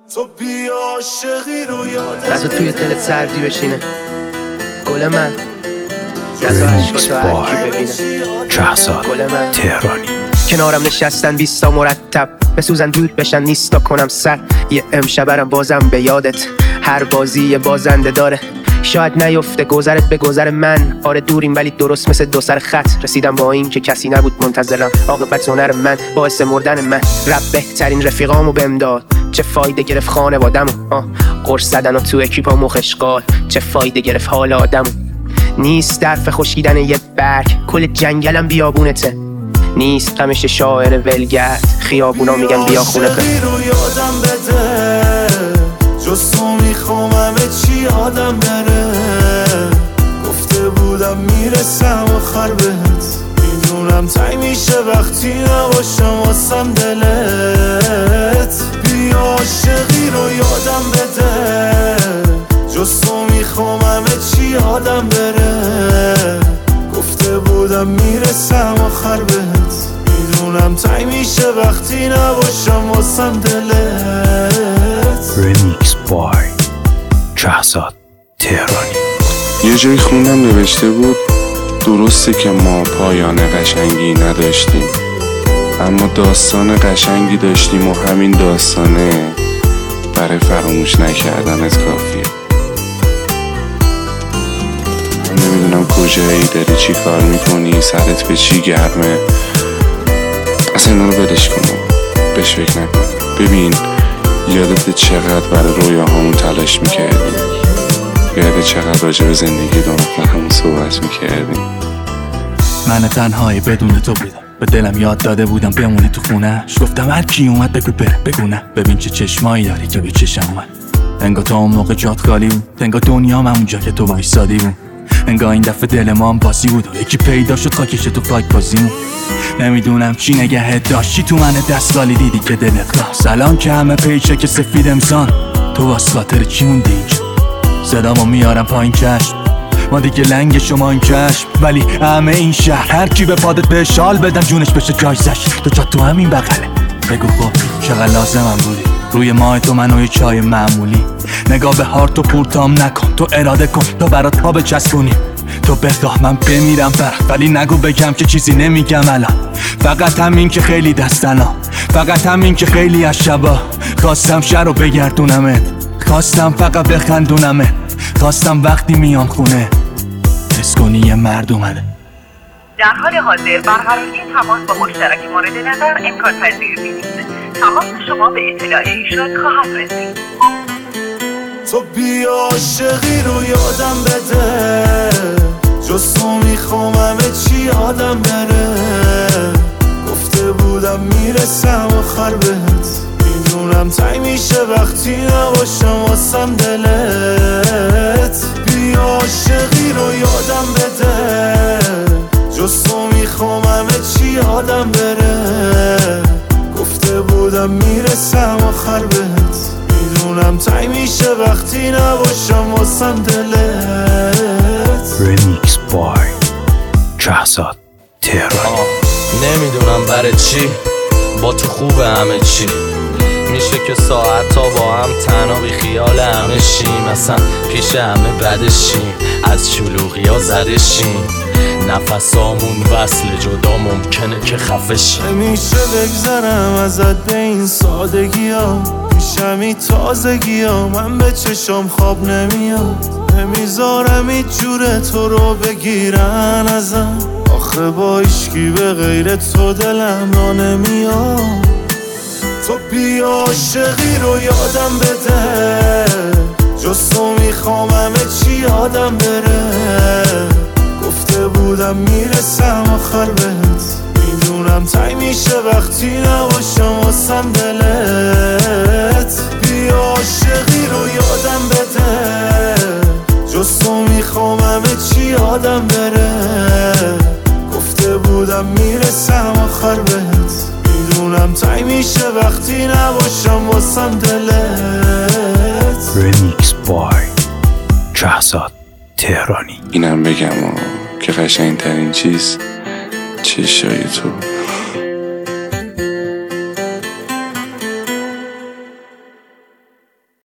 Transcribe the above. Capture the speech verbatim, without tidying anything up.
تو بی عاشقی رو یادم نزا توی دلت سردی بشینه گل من، نزا عشقاتو هرکی ببینه شهرزاد تهرانی. کنارم نشستن بیستا مرتب بسوزن دود بشن نیستا کنم سر یه امشبرم بازم به یادت. هر بازی یه بازنده داره، شاید نیفته گذرت به گذر من. آره دوریم ولی درست مثل دو سر خط رسیدم با این که کسی نبود منتظرم. عاقبت هنر من باعث مردن من. رب بهترین رفیقامو بهم داد، چه فایده گرفت خانوادمو. قرص زدن و تو اکیپا مخشقال، چه فایده گرفت حال آدمو. نیست درف خشکیدن یه برگ، کل جنگلم بیابونته. نیست غمش شاعر ولگرد، خیابونا میگن بیا خونه کن. یادم بده جز تو میخوام همه چی آدم بره. گفته بودم میرسم آخر بهت، میدونم تای میشه وقتی نباشم واسم دلت. بی عاشقی رو یادم بده جز تو میخوام همه چی آدم بره. گفته بودم میرسم آخر بهت، میدونم تای میشه وقتی نباشم واسم دلت. ریمیکس بای شهرزاد تهرانی. یه جای خوندم نوشته بود درسته که ما پایان قشنگی نداشتیم، اما داستان قشنگی داشتیم و همین داستانه برای فراموش نکردنت کافیه. من نمیدونم کجایی، داری چی کار میکنی، سرت به چی گرمه، اصلا اینا رو بدش کن، بهش فکر نکن. ببین یادت چقدر برای رویاهامون تلاش میکردیم، یادت چقدر راجع به زندگی دو نفرمون صحبت میکردیم. من تنهایی بدون تو بودم، به دلم یاد داده بودم بمونی تو خونهش. گفتم هر کی اومد بگو بره بگو نه، ببین چه چشمایی داری که به چشم اومد. انگار تا اون موقع جات خالی بود، انگار دنیام همونجا که تو وایسادی بود. انگار این دفعه دل ما هم باسی بود و یکی پیدا شد خاکش تو فایت بازیمون. نمیدونم چی نگهت داشتی تو من دستالی دیدی که دلت خواست. الان که همه پیچه که سفید امسان، تو واس خاطر چی موندی اینجا؟ صدامو میارم پایین چشم، ما دیگه لنگ شما این چشم. ولی همه این شهر هر کی به پادت به شال بدم جونش بشه جایزش. تو جا تو همین بغله، بگو خب چقدر لازمم بودی. روی ماه تو منو یه چای معمولی، نگاه به هارتو پورتام نکن، تو اراده کن تو برات پا بچسبونی. تو بخواه من بمیرم برات، ولی نگو بگم که چیزی نمیگم الان. فقط همین که خیلی دستنا، فقط همین که خیلی از شبا خواستم شهر رو بگردونمت، خواستم فقط بخندونمت، خواستم وقتی میام خونه حس کنی یه مرد اومده. در حال حاضر برقراری تماس با مشترک مورد نظر امکان پذیر نیست. تماس شما به اطلاع ایشان خواهد رسید. تو بی عاشقی رو یادم بده جز تو میخوام همه چی آدم بره. گفته بودم میرسم آخر بهت، میدونم تای میشه وقتی نباشم واسم دلت. بی عاشقی رو یادم بده جز تو میخوام همه چی آدم بره. گفته بودم میرسم آخر بهت، میدونم تای میشه وقتی نباشم واسم دلت. ریمیکس بای شهرزاد تهرانی. نمیدونم برای چی با تو خوبه همه چی، میشه که ساعت تا با هم تنها بی خیال همه شیم، اصلا پیش همه بدشیم، از شلوغی ها زدشیم، نفسامون وصل جدا ممکنه که خفشیم. نمیشه بگذرم ازت به این سادگی ها، پیشم این تازگی ها، من به چشم خواب نمیاد. نمیذارم هیچ جوره تو رو بگیرن ازم، آخه با ایشکی به غیر تو دلم را نمیاد. تو بی عاشقی رو یادم بده جز تو میخوام همه چی آدم بره. گفته بودم میرسم آخر بهت، میدونم تای میشه وقتی نباشم واسم دلت. بی عاشقی رو یادم بده جز تو میخوام همه چی آدم بره. گفته بودم میرسم آخر بهت، میدونم تای میشه وقتی نباشم واسم دلت. ریمیکس بای شهرزاد تهرانی. اینم بگم که قشنگ ترین چیز چشای تو